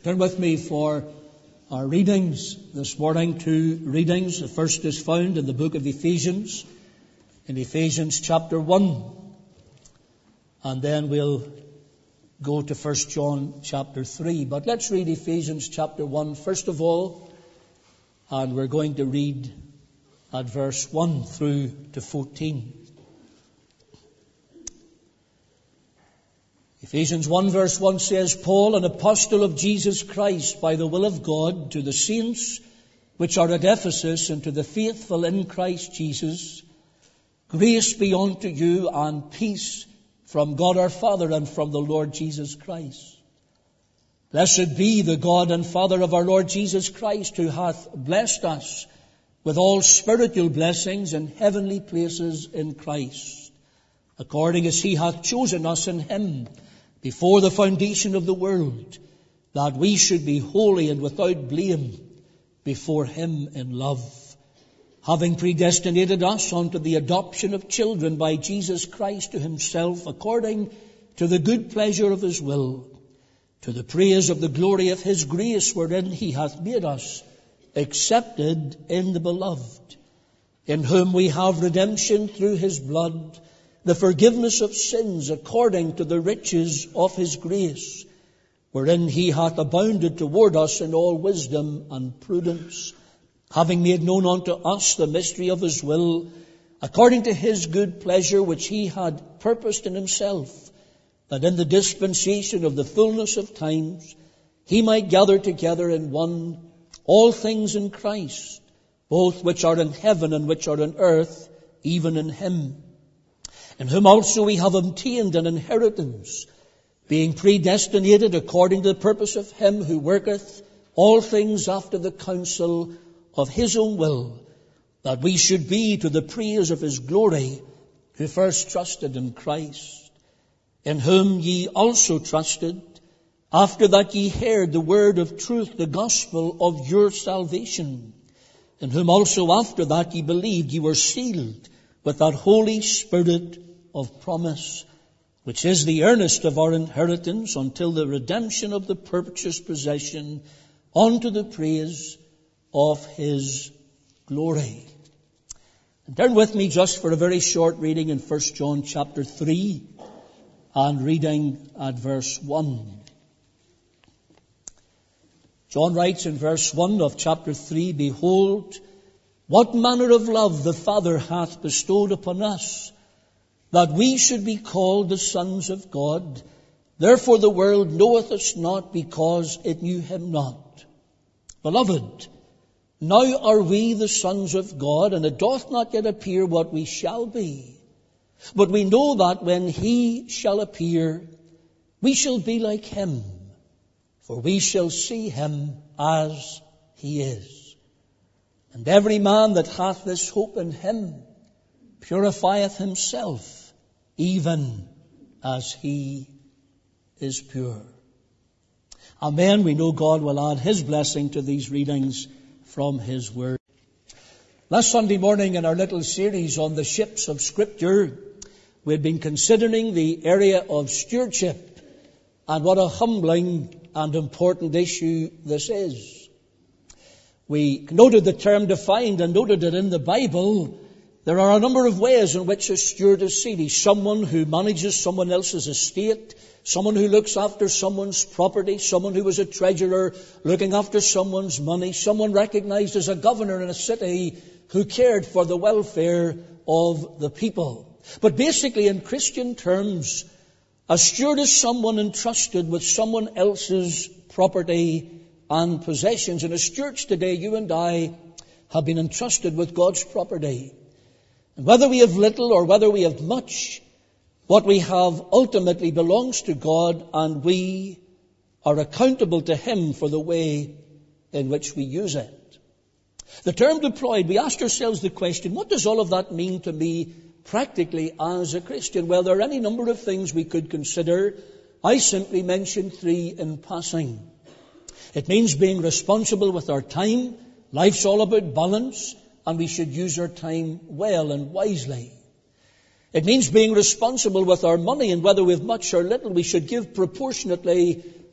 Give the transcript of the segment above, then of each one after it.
Turn with me for our readings this morning. Two readings. The first is found in the book of Ephesians, in Ephesians chapter 1. And then we'll go to 1 John chapter 3. But let's read Ephesians chapter 1 first of all. And we're going to read at verse 1 through to 14. Ephesians 1 verse 1 says, Paul, an apostle of Jesus Christ, by the will of God, to the saints which are at Ephesus, and to the faithful in Christ Jesus, grace be unto you and peace from God our Father and from the Lord Jesus Christ. Blessed be the God and Father of our Lord Jesus Christ, who hath blessed us with all spiritual blessings in heavenly places in Christ, according as he hath chosen us in him before the foundation of the world, that we should be holy and without blame before him in love, having predestinated us unto the adoption of children by Jesus Christ to himself, according to the good pleasure of his will, to the praise of the glory of his grace, wherein he hath made us accepted in the beloved, in whom we have redemption through his blood, the forgiveness of sins, according to the riches of his grace, wherein he hath abounded toward us in all wisdom and prudence, having made known unto us the mystery of his will, according to his good pleasure, which he had purposed in himself, that in the dispensation of the fullness of times he might gather together in one all things in Christ, both which are in heaven and which are on earth, even in him, in whom also we have obtained an inheritance, being predestinated according to the purpose of him who worketh all things after the counsel of his own will, that we should be to the praise of his glory, who first trusted in Christ, in whom ye also trusted, after that ye heard the word of truth, the gospel of your salvation, in whom also after that ye believed, ye were sealed with that Holy Spirit of promise, which is the earnest of our inheritance until the redemption of the purchased possession, unto the praise of his glory. And turn with me just for a very short reading in 1 John chapter 3 and reading at verse 1. John writes in verse 1 of chapter 3, Behold, what manner of love the Father hath bestowed upon us, that we should be called the sons of God. Therefore the world knoweth us not, because it knew him not. Beloved, now are we the sons of God, and it doth not yet appear what we shall be. But we know that when he shall appear, we shall be like him, for we shall see him as he is. And every man that hath this hope in him purifieth himself, even as he is pure. Amen. We know God will add his blessing to these readings from his word. Last Sunday morning in our little series on the ships of Scripture, we had been considering the area of stewardship and what a humbling and important issue this is. We noted the term defined and noted that in the Bible there are a number of ways in which a steward is seen. He's someone who manages someone else's estate, someone who looks after someone's property, someone who is a treasurer looking after someone's money, someone recognized as a governor in a city who cared for the welfare of the people. But basically, in Christian terms, a steward is someone entrusted with someone else's property and possessions. And as stewards today, you and I have been entrusted with God's property. And whether we have little or whether we have much, what we have ultimately belongs to God, and we are accountable to him for the way in which we use it. The term deployed, we asked ourselves the question, what does all of that mean to me practically as a Christian? Well, there are any number of things we could consider. I simply mentioned three in passing. It means being responsible with our time. Life's all about balance, and we should use our time well and wisely. It means being responsible with our money, and whether we have much or little, we should give proportionately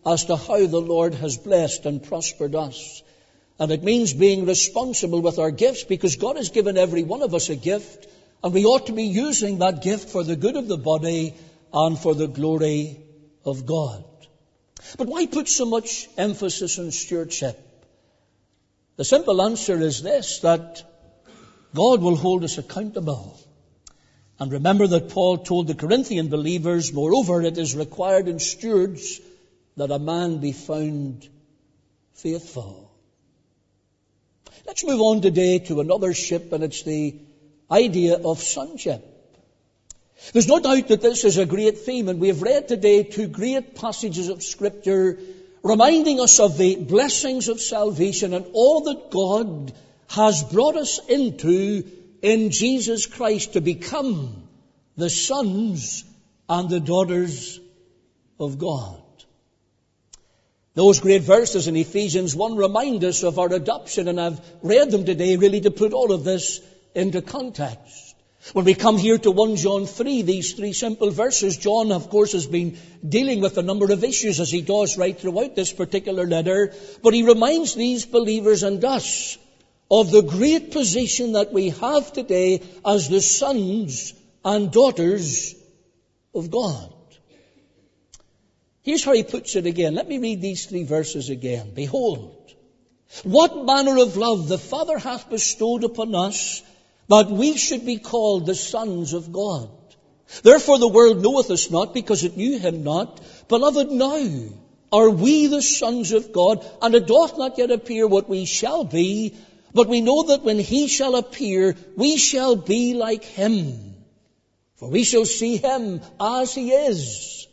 as to how the Lord has blessed and prospered us. And it means being responsible with our gifts, because God has given every one of us a gift, and we ought to be using that gift for the good of the body and for the glory of God. But why put so much emphasis on stewardship? The simple answer is this, that God will hold us accountable. And remember that Paul told the Corinthian believers, moreover, it is required in stewards that a man be found faithful. Let's move on today to another ship, and it's the idea of sonship. There's no doubt that this is a great theme, and we have read today two great passages of Scripture reminding us of the blessings of salvation and all that God has brought us into in Jesus Christ to become the sons and the daughters of God. Those great verses in Ephesians 1 remind us of our adoption, and I've read them today really to put all of this into context. When we come here to 1 John 3, these three simple verses, John, of course, has been dealing with a number of issues, as he does right throughout this particular letter, but he reminds these believers and us of the great position that we have today as the sons and daughters of God. Here's how he puts it again. Let me read these three verses again. Behold, what manner of love the Father hath bestowed upon us, that we should be called the sons of God. Therefore the world knoweth us not, because it knew him not. Beloved, now are we the sons of God, and it doth not yet appear what we shall be, but we know that when he shall appear, we shall be like him. For we shall see him as he is.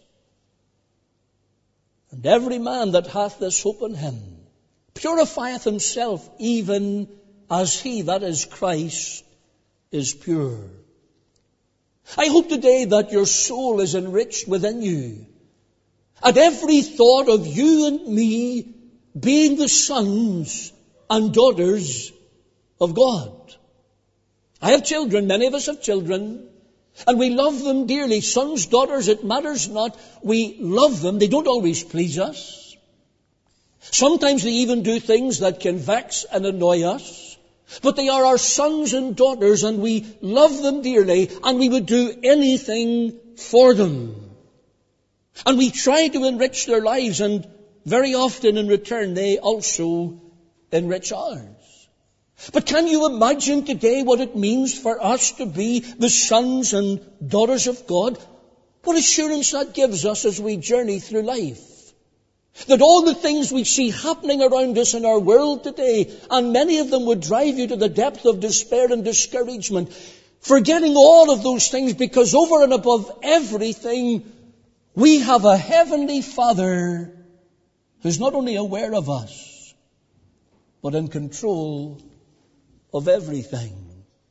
And every man that hath this hope in him purifieth himself, even as he, that is Christ, is pure. I hope today that your soul is enriched within you, at every thought of you and me being the sons and daughters of God. I have children, many of us have children, and we love them dearly. Sons, daughters, it matters not. We love them. They don't always please us. Sometimes they even do things that can vex and annoy us. But they are our sons and daughters, and we love them dearly, and we would do anything for them. And we try to enrich their lives, and very often in return they also enrich ours. But can you imagine today what it means for us to be the sons and daughters of God? What assurance that gives us as we journey through life. That all the things we see happening around us in our world today, and many of them would drive you to the depth of despair and discouragement, forgetting all of those things, because over and above everything, we have a heavenly Father who's not only aware of us, but in control of everything.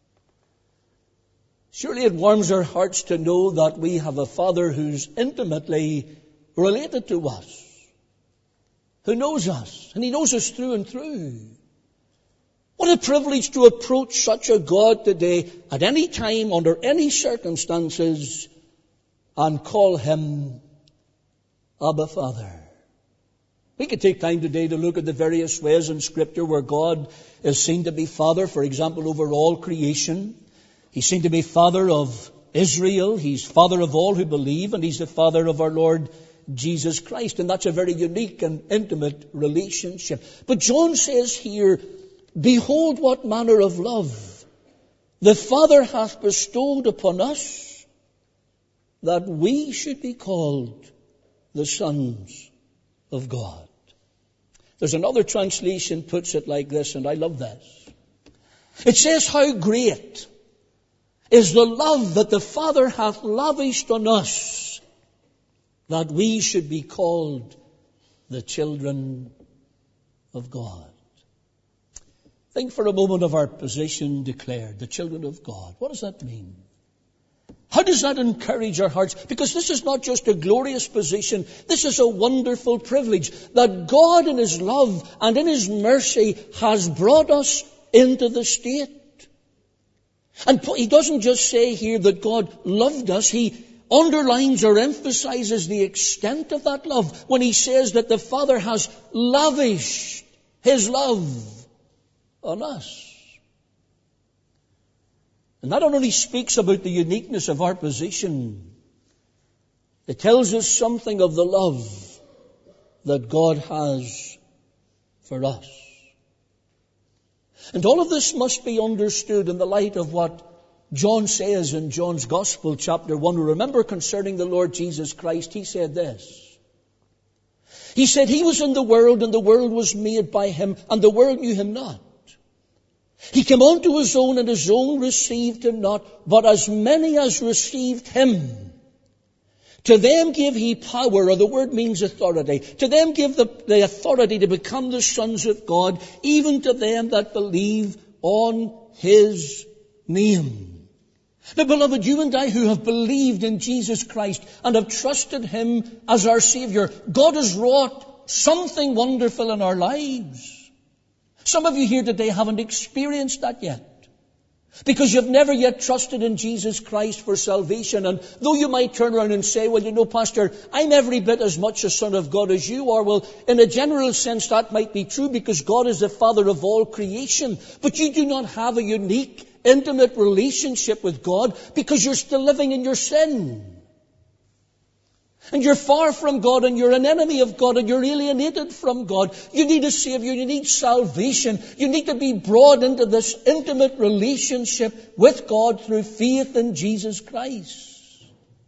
Surely it warms our hearts to know that we have a Father who's intimately related to us, who knows us, and he knows us through and through. What a privilege to approach such a God today at any time, under any circumstances, and call him Abba Father. We could take time today to look at the various ways in Scripture where God is seen to be Father. For example, over all creation. He's seen to be Father of Israel. He's Father of all who believe, and he's the Father of our Lord Jesus Christ. And that's a very unique and intimate relationship. But John says here, behold what manner of love the Father hath bestowed upon us, that we should be called the sons of God. There's another translation puts it like this, and I love this. It says, how great is the love that the Father hath lavished on us, that we should be called the children of God. Think for a moment of our position declared, the children of God. What does that mean? How does that encourage our hearts? Because this is not just a glorious position. This is a wonderful privilege that God in his love and in his mercy has brought us into the state. And he doesn't just say here that God loved us. He underlines or emphasizes the extent of that love when he says that the Father has lavished his love on us. And that not only speaks about the uniqueness of our position, it tells us something of the love that God has for us. And all of this must be understood in the light of what John says in John's Gospel, chapter 1. Remember, concerning the Lord Jesus Christ, he said this. He said, he was in the world, and the world was made by him, and the world knew him not. He came unto his own, and his own received him not. But as many as received him, to them gave he power, or the word means authority. To them give the authority to become the sons of God, even to them that believe on his name. Now, beloved, you and I who have believed in Jesus Christ and have trusted him as our Savior, God has wrought something wonderful in our lives. Some of you here today haven't experienced that yet, because you've never yet trusted in Jesus Christ for salvation. And though you might turn around and say, well, you know, Pastor, I'm every bit as much a son of God as you are. Well, in a general sense, that might be true, because God is the Father of all creation. But you do not have a unique, intimate relationship with God, because you're still living in your sin. And you're far from God, and you're an enemy of God, and you're alienated from God. You need a Savior. You need salvation. You need to be brought into this intimate relationship with God through faith in Jesus Christ.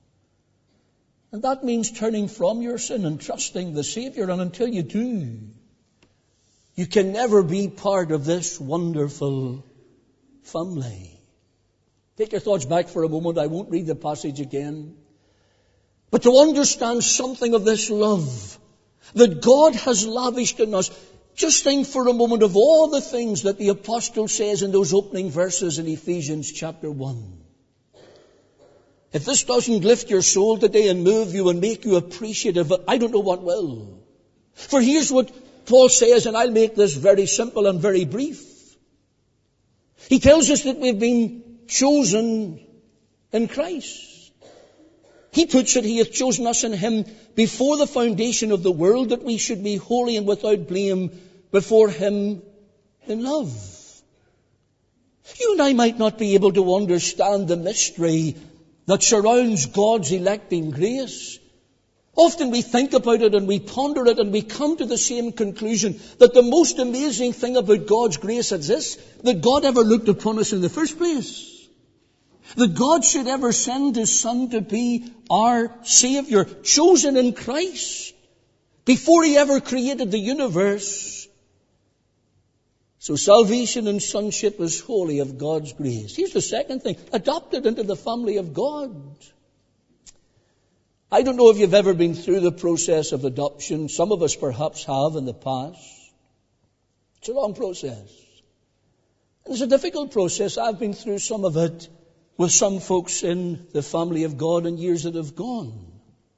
And that means turning from your sin and trusting the Savior. And until you do, you can never be part of this wonderful family. Take your thoughts back for a moment. I won't read the passage again. But to understand something of this love that God has lavished on us, just think for a moment of all the things that the apostle says in those opening verses in Ephesians chapter 1. If this doesn't lift your soul today and move you and make you appreciative, I don't know what will. For here's what Paul says, and I'll make this very simple and very brief. He tells us that we've been chosen in Christ. He puts it, he hath chosen us in him before the foundation of the world, that we should be holy and without blame before him in love. You and I might not be able to understand the mystery that surrounds God's electing grace. Often we think about it and we ponder it and we come to the same conclusion, that the most amazing thing about God's grace is this, that God ever looked upon us in the first place. That God should ever send his Son to be our Savior, chosen in Christ, before he ever created the universe. So salvation and sonship is wholly of God's grace. Here's the second thing, adopted into the family of God. I don't know if you've ever been through the process of adoption. Some of us perhaps have in the past. It's a long process. It's a difficult process. I've been through some of it with some folks in the family of God in years that have gone.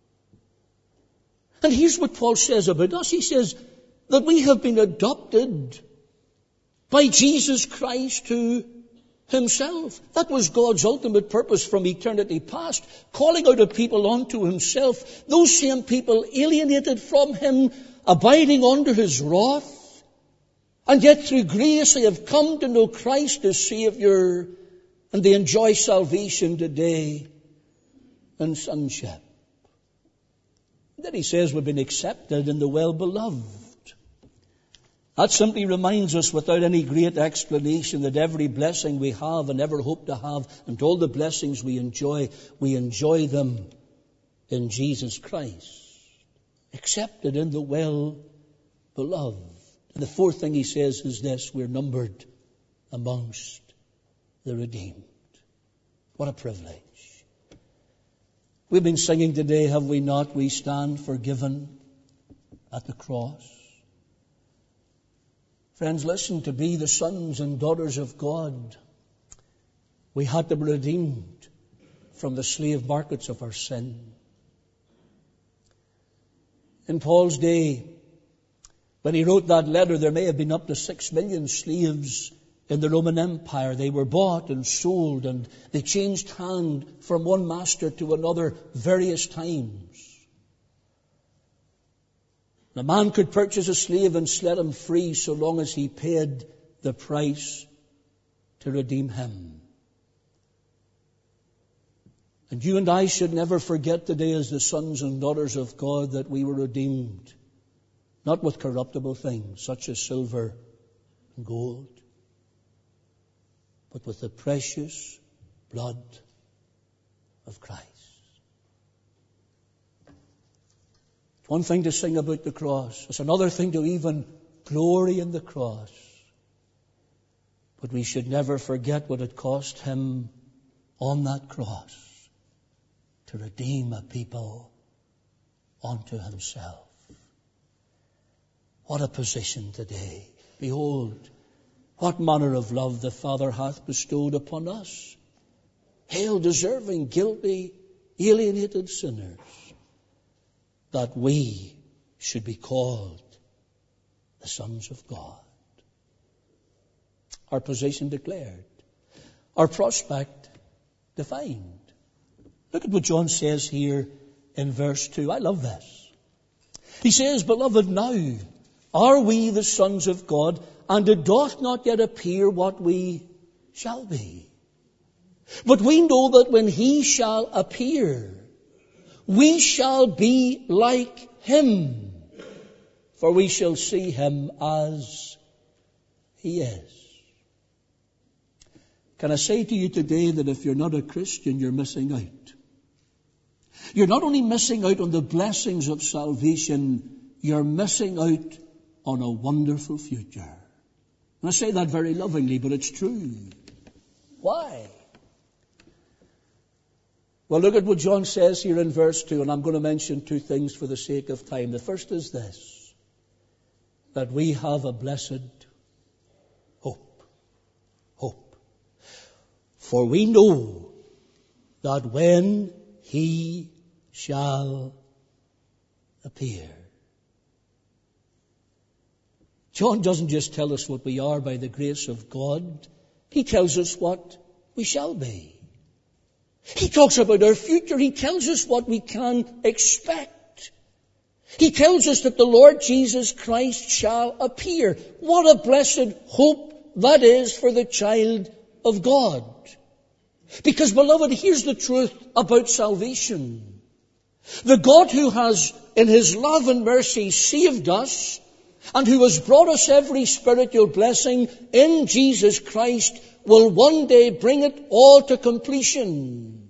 And here's what Paul says about us. He says that we have been adopted by Jesus Christ to himself. That was God's ultimate purpose from eternity past, calling out a people unto himself. Those same people alienated from him, abiding under his wrath. And yet through grace they have come to know Christ as Savior, and they enjoy salvation today and sonship. Then he says we've been accepted in the well-beloved. That simply reminds us without any great explanation that every blessing we have and ever hope to have, and all the blessings we enjoy them in Jesus Christ. Accepted in the well-beloved. And the fourth thing he says is this, we're numbered amongst the redeemed. What a privilege. We've been singing today, have we not? We stand forgiven at the cross. Friends, listen, to be the sons and daughters of God, we had to be redeemed from the slave markets of our sin. In Paul's day, when he wrote that letter, there may have been up to 6 million slaves in the Roman Empire. They were bought and sold, and they changed hand from one master to another various times. A man could purchase a slave and set him free so long as he paid the price to redeem him. And you and I should never forget today, as the sons and daughters of God, that we were redeemed, not with corruptible things such as silver and gold, but with the precious blood of Christ. It's one thing to sing about the cross. It's another thing to even glory in the cross. But we should never forget what it cost him on that cross to redeem a people unto himself. What a position today. Behold, what manner of love the Father hath bestowed upon us. Hail, deserving, guilty, alienated sinners, that we should be called the sons of God. Our position declared. Our prospect defined. Look at what John says here in verse 2. I love this. He says, Beloved, now are we the sons of God, and it doth not yet appear what we shall be. But we know that when he shall appear, we shall be like him, for we shall see him as he is. Can I say to you today that if you're not a Christian, you're missing out? You're not only missing out on the blessings of salvation, you're missing out on a wonderful future. And I say that very lovingly, but it's true. Why? Well, look at what John says here in verse 2, and I'm going to mention two things for the sake of time. The first is this, that we have a blessed hope. Hope. For we know that when he shall appear. John doesn't just tell us what we are by the grace of God. He tells us what we shall be. He talks about our future. He tells us what we can expect. He tells us that the Lord Jesus Christ shall appear. What a blessed hope that is for the child of God. Because, beloved, here's the truth about salvation. The God who has, in his love and mercy, saved us, and who has brought us every spiritual blessing in Jesus Christ, will one day bring it all to completion.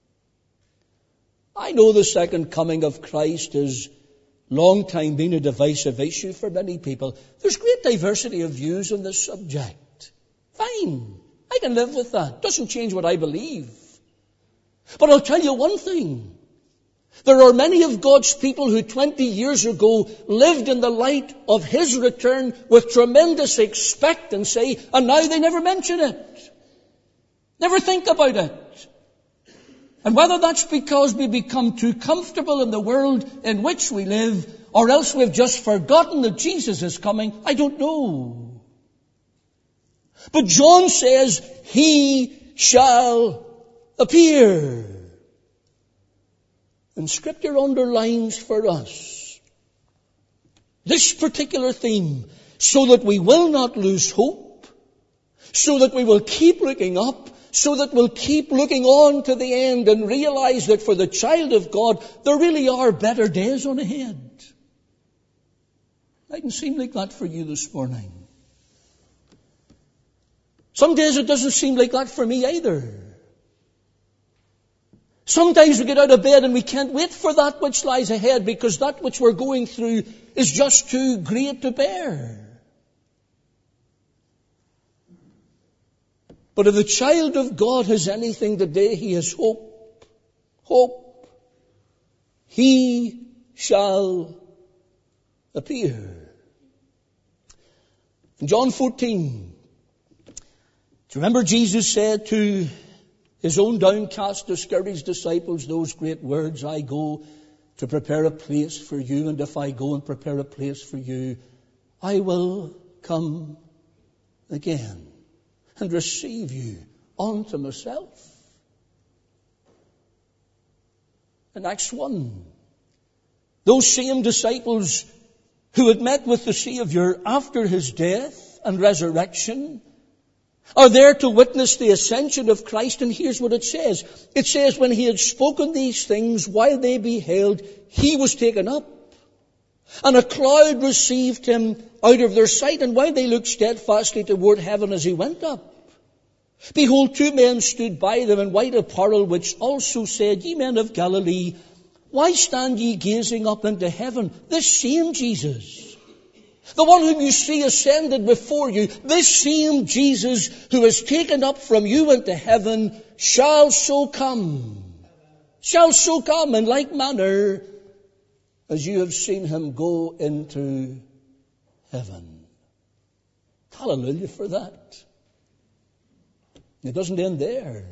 I know the second coming of Christ has long time been a divisive issue for many people. There's great diversity of views on this subject. Fine. I can live with that. Doesn't change what I believe. But I'll tell you one thing. There are many of God's people who 20 years ago lived in the light of his return with tremendous expectancy, and now they never mention it. Never think about it. And whether that's because we become too comfortable in the world in which we live, or else we've just forgotten that Jesus is coming, I don't know. But John says, he shall appear. And Scripture underlines for us this particular theme, so that we will not lose hope, so that we will keep looking up, so that we'll keep looking on to the end and realize that for the child of God, there really are better days on ahead. It mightn't seem like that for you this morning. Some days it doesn't seem like that for me either. Sometimes we get out of bed and we can't wait for that which lies ahead, because that which we're going through is just too great to bear. But if the child of God has anything today, he has hope. Hope. He shall appear. In John 14, do you remember Jesus said to his own downcast, discouraged disciples those great words, I go to prepare a place for you, and if I go and prepare a place for you, I will come again and receive you unto myself. In Acts 1, those same disciples who had met with the Savior after his death and resurrection are there to witness the ascension of Christ. And here's what it says. It says, when he had spoken these things, while they beheld, he was taken up, and a cloud received him out of their sight. And while they looked steadfastly toward heaven as he went up, behold, two men stood by them in white apparel, which also said, Ye men of Galilee, why stand ye gazing up into heaven? This same Jesus, the one whom you see ascended before you, this same Jesus who is taken up from you into heaven, shall so come in like manner as you have seen him go into heaven. Hallelujah for that. It doesn't end there.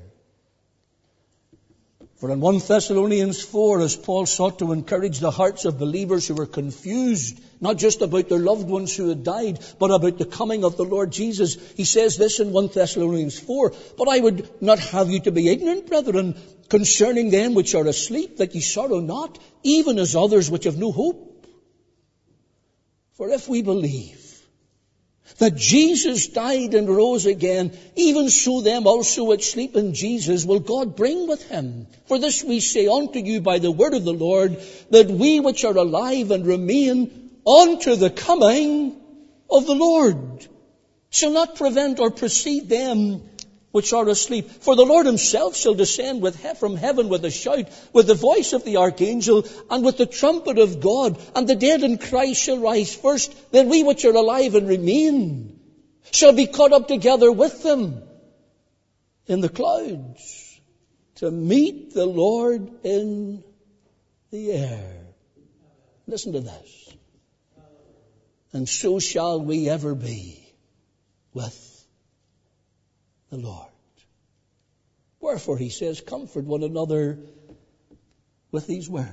For in 1 Thessalonians 4, as Paul sought to encourage the hearts of believers who were confused, not just about their loved ones who had died, but about the coming of the Lord Jesus, he says this in 1 Thessalonians 4, But I would not have you to be ignorant, brethren, concerning them which are asleep, that ye sorrow not, even as others which have no hope. For if we believe that Jesus died and rose again, even so them also which sleep in Jesus will God bring with him. For this we say unto you by the word of the Lord, that we which are alive and remain unto the coming of the Lord shall not prevent or precede them which are asleep. For the Lord himself shall descend from heaven with a shout, with the voice of the archangel, and with the trumpet of God, and the dead in Christ shall rise first. Then we which are alive and remain shall be caught up together with them in the clouds to meet the Lord in the air. Listen to this. And so shall we ever be with the Lord. Wherefore, he says, comfort one another with these words.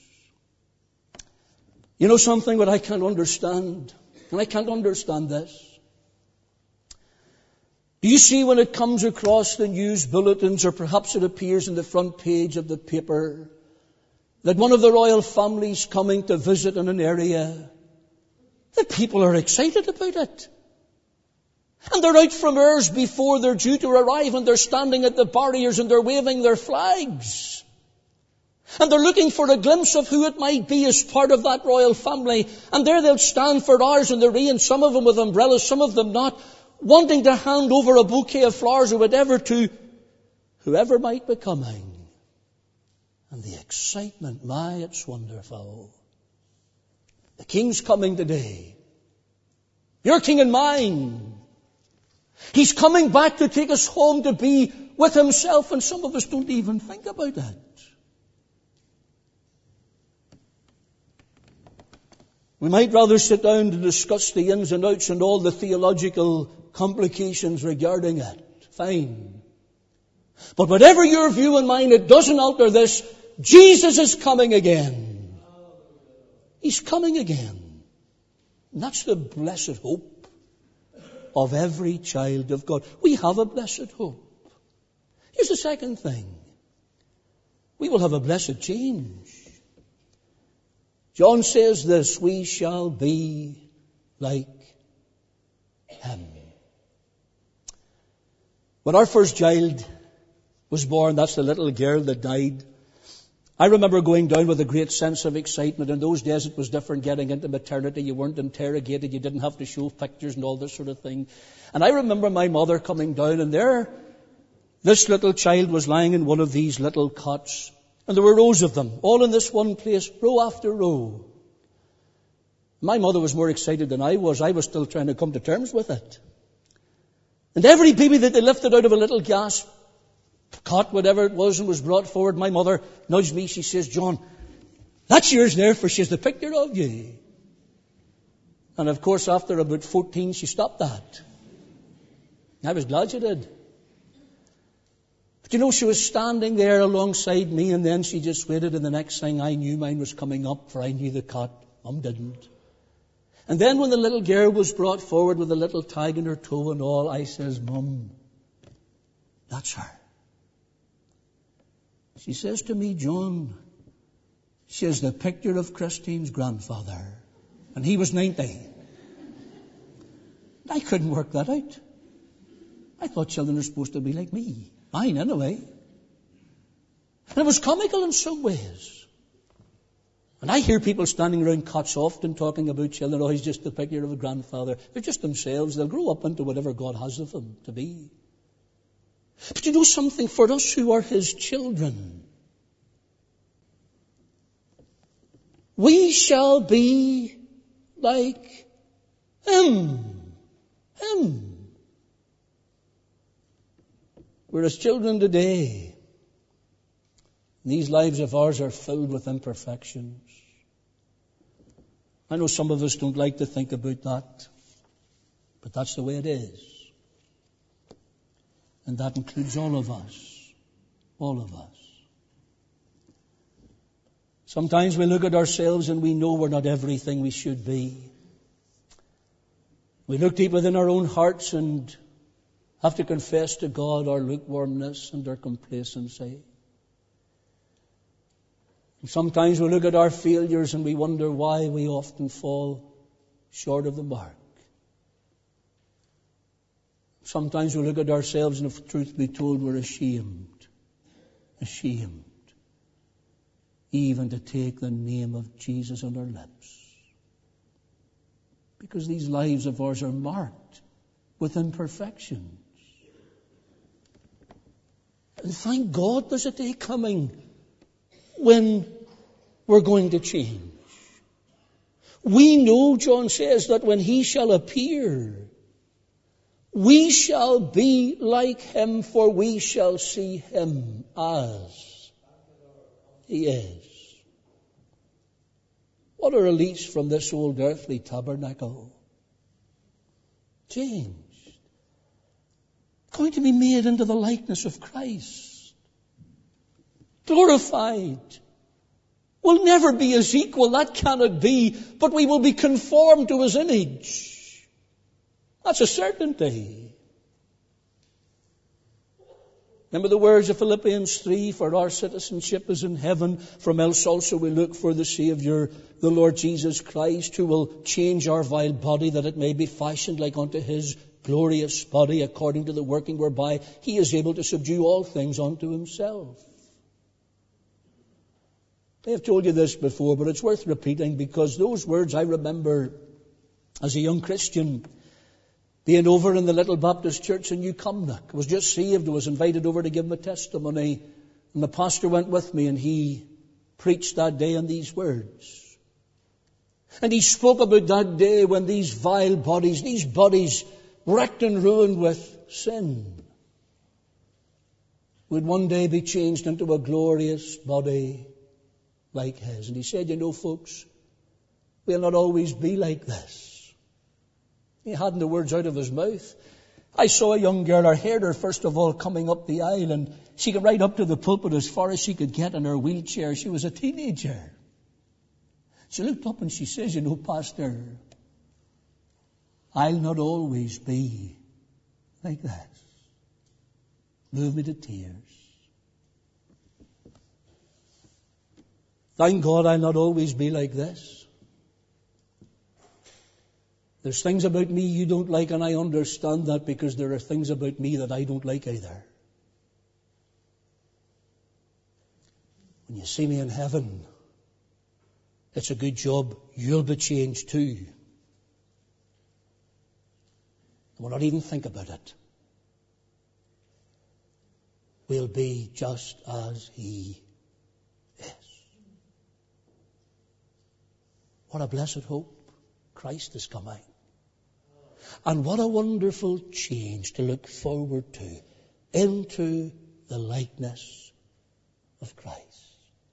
You know something that I can't understand? And I can't understand this. Do you see when it comes across the news bulletins, or perhaps it appears in the front page of the paper, that one of the royal families coming to visit in an area, that people are excited about it? And they're out from hours before they're due to arrive, and they're standing at the barriers and they're waving their flags. And they're looking for a glimpse of who it might be as part of that royal family. And there they'll stand for hours in the rain, some of them with umbrellas, some of them not, wanting to hand over a bouquet of flowers or whatever to whoever might be coming. And the excitement, my, it's wonderful. The King's coming today. Your King and mine. He's coming back to take us home to be with himself, and some of us don't even think about it. We might rather sit down to discuss the ins and outs and all the theological complications regarding it. Fine. But whatever your view and mine, it doesn't alter this. Jesus is coming again. He's coming again. And that's the blessed hope of every child of God. We have a blessed hope. Here's the second thing. We will have a blessed change. John says this, we shall be like him. When our first child was born, that's the little girl that died, I remember going down with a great sense of excitement. In those days it was different getting into maternity. You weren't interrogated. You didn't have to show pictures and all this sort of thing. And I remember my mother coming down, and there, this little child was lying in one of these little cots. And there were rows of them, all in this one place, row after row. My mother was more excited than I was. I was still trying to come to terms with it. And every baby that they lifted out of a little gas cot, whatever it was, and was brought forward, my mother nudged me. She says, John, that's yours there, for she's the picture of you. And of course, after about 14, she stopped that. I was glad she did. But you know, she was standing there alongside me, and then she just waited, and the next thing I knew, mine was coming up, for I knew the cot. Mum didn't. And then when the little girl was brought forward with a little tag in her toe and all, I says, Mum, That's her. She says to me, John, she is the picture of Christine's grandfather. And he was 90. I couldn't work that out. I thought children are supposed to be like me. Mine, anyway. And it was comical in some ways. And I hear people standing around cots often talking about children, oh, he's just the picture of a grandfather. They're just themselves. They'll grow up into whatever God has of them to be. But you know something, for us who are his children, we shall be like him. Him. We're his children today. These lives of ours are filled with imperfections. I know some of us don't like to think about that, but that's the way it is. And that includes all of us. All of us. Sometimes we look at ourselves and we know we're not everything we should be. We look deep within our own hearts and have to confess to God our lukewarmness and our complacency. And sometimes we look at our failures and we wonder why we often fall short of the mark. Sometimes we look at ourselves and if truth be told, we're ashamed. Ashamed. Even to take the name of Jesus on our lips. Because these lives of ours are marked with imperfections. And thank God there's a day coming when we're going to change. We know, John says, that when he shall appear, we shall be like him, for we shall see him as he is. What a release from this old earthly tabernacle. Changed. Going to be made into the likeness of Christ. Glorified. We'll never be his equal, that cannot be, but we will be conformed to his image. That's a certainty. Remember the words of Philippians 3, for our citizenship is in heaven, from else also we look for the Saviour, the Lord Jesus Christ, who will change our vile body that it may be fashioned like unto his glorious body, according to the working whereby he is able to subdue all things unto himself. I have told you this before, but it's worth repeating, because those words I remember as a young Christian, being over in the little Baptist church in New Cumnock. I was just saved. I was invited over to give my testimony. And the pastor went with me and he preached that day in these words. And he spoke about that day when these vile bodies, these bodies wrecked and ruined with sin, would one day be changed into a glorious body like his. And he said, you know, folks, we'll not always be like this. He hadn't the words out of his mouth. I saw a young girl, I heard her first of all coming up the aisle, and she got right up to the pulpit as far as she could get in her wheelchair. She was a teenager. She looked up and she says, you know, Pastor, I'll not always be like this. Moved me to tears. Thank God I'll not always be like this. There's things about me you don't like, and I understand that, because there are things about me that I don't like either. When you see me in heaven, it's a good job you'll be changed too. And we'll not even think about it. We'll be just as he is. What a blessed hope. Christ is coming. And what a wonderful change to look forward to, into the likeness of Christ.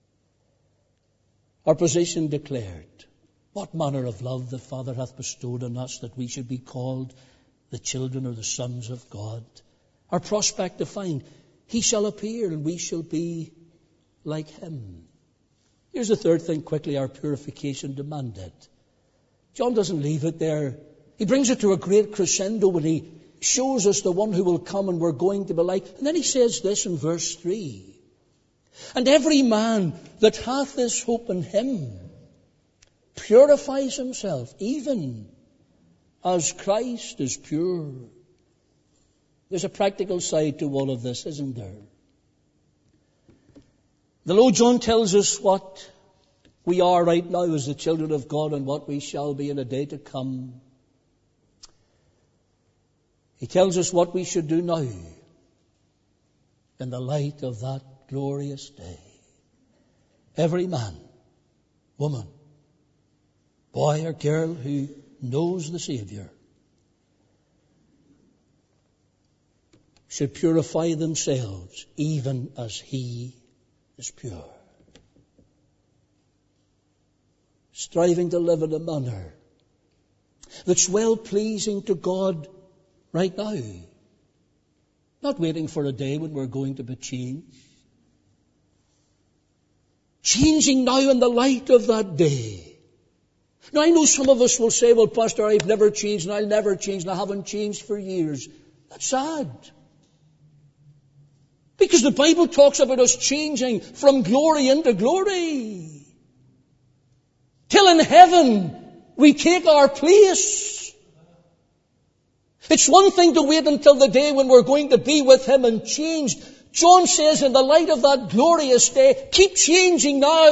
Our position declared. What manner of love the Father hath bestowed on us, that we should be called the children or the sons of God. Our prospect defined. He shall appear and we shall be like him. Here's the third thing quickly our purification demanded. John doesn't leave it there. He brings it to a great crescendo when he shows us the one who will come and we're going to be like. And then he says this in verse 3. And every man that hath this hope in him purifies himself, even as Christ is pure. There's a practical side to all of this, isn't there? The Lord John tells us what we are right now as the children of God and what we shall be in a day to come. He tells us what we should do now in the light of that glorious day. Every man, woman, boy or girl who knows the Savior should purify themselves even as He is pure. Striving to live in a manner that's well-pleasing to God right now. Not waiting for a day when we're going to be changed. Changing now in the light of that day. Now I know some of us will say, well, Pastor, I've never changed and I'll never change and I haven't changed for years. That's sad. Because the Bible talks about us changing from glory into glory. Till in heaven we take our place. It's one thing to wait until the day when we're going to be with Him and changed. John says in the light of that glorious day, keep changing now.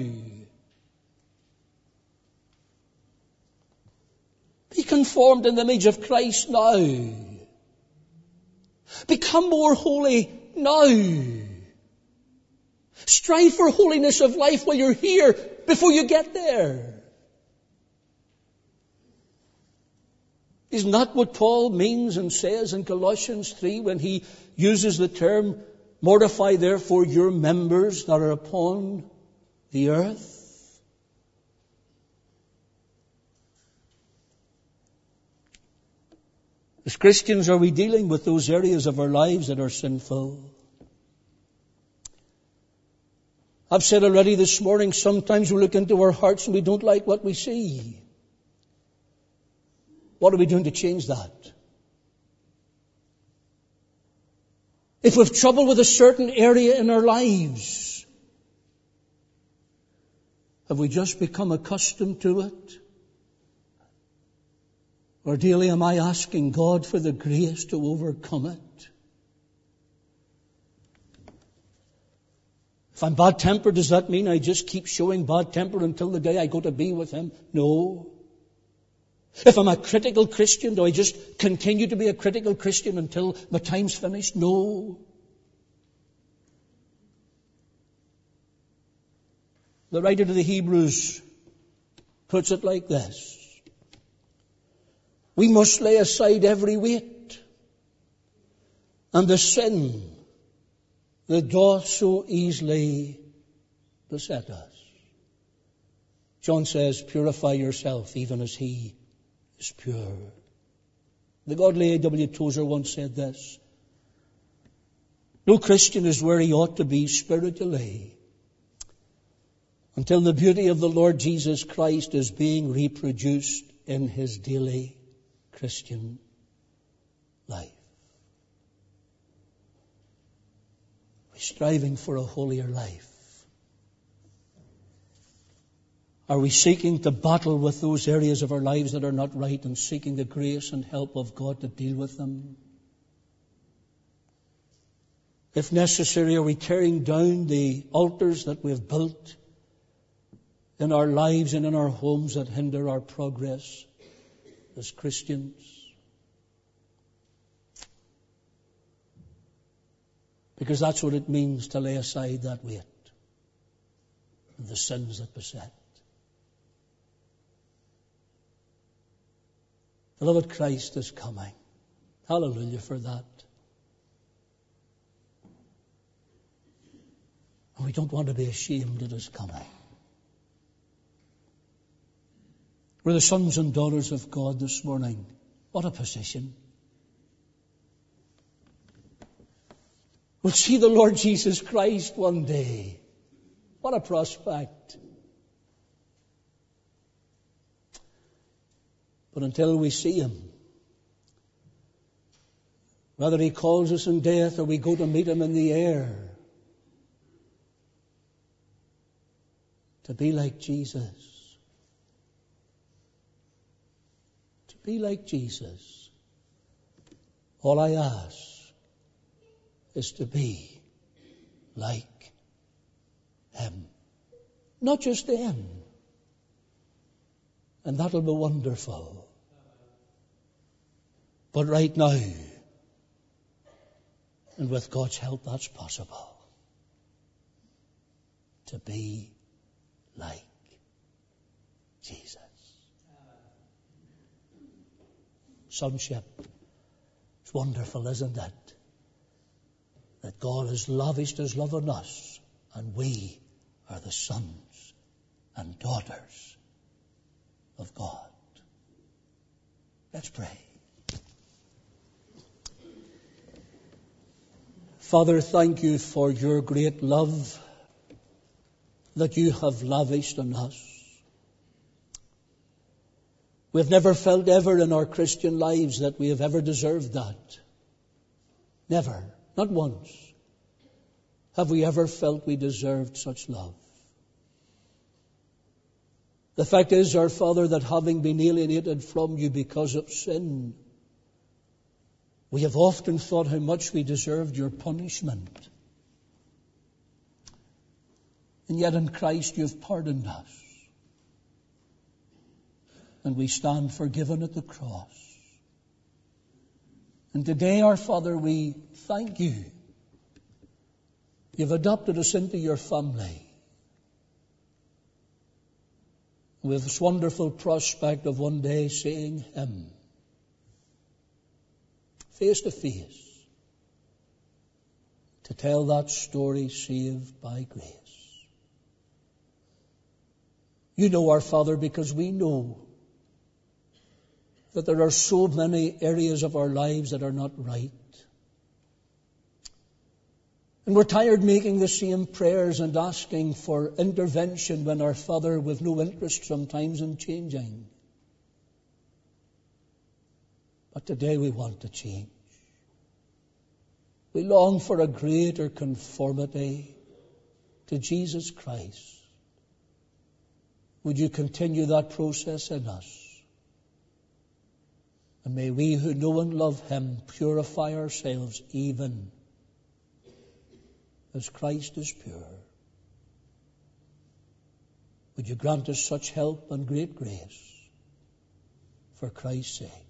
Be conformed in the image of Christ now. Become more holy now. Strive for holiness of life while you're here before you get there. Isn't that what Paul means and says in Colossians 3 when he uses the term, mortify therefore your members that are upon the earth? As Christians, are we dealing with those areas of our lives that are sinful? I've said already this morning, sometimes we look into our hearts and we don't like what we see. What are we doing to change that? If we've trouble with a certain area in our lives, have we just become accustomed to it? Or daily am I asking God for the grace to overcome it? If I'm bad-tempered, does that mean I just keep showing bad temper until the day I go to be with Him? No. If I'm a critical Christian, do I just continue to be a critical Christian until my time's finished? No. The writer to the Hebrews puts it like this. We must lay aside every weight and the sin that doth so easily beset us. John says, purify yourself even as He is pure. The godly A.W. Tozer once said this. No Christian is where he ought to be spiritually until the beauty of the Lord Jesus Christ is being reproduced in his daily Christian life. We're striving for a holier life. Are we seeking to battle with those areas of our lives that are not right and seeking the grace and help of God to deal with them? If necessary, are we tearing down the altars that we have built in our lives and in our homes that hinder our progress as Christians? Because that's what it means to lay aside that weight and the sins that beset. Beloved, Christ is coming. Hallelujah for that. And we don't want to be ashamed of His coming. We're the sons and daughters of God this morning. What a position. We'll see the Lord Jesus Christ one day. What a prospect. But until we see Him, whether he calls us in death or we go to meet him in the air, to be like Jesus. To be like Jesus. All I ask is to be like him. Not just then. And that'll be wonderful. But right now, and with God's help, that's possible. To be like Jesus. Sonship. It's wonderful, isn't it? That God has lavished his love on us, and we are the sons and daughters of God. Let's pray. Father, thank you for your great love that you have lavished on us. We've never felt ever in our Christian lives that we have ever deserved that. Never, not once, have we ever felt we deserved such love. The fact is, our Father, that having been alienated from you because of sin, we have often thought how much we deserved your punishment. And yet in Christ you've pardoned us. And we stand forgiven at the cross. And today, our Father, we thank you. You've adopted us into your family. With this wonderful prospect of one day seeing him face to face, to tell that story, saved by grace. You know, our Father, because we know that there are so many areas of our lives that are not right. And we're tired making the same prayers and asking for intervention when, our Father, we've no interest sometimes in changing. But today we want to change. We long for a greater conformity to Jesus Christ. Would you continue that process in us? And may we who know and love him purify ourselves even as Christ is pure. Would you grant us such help and great grace for Christ's sake?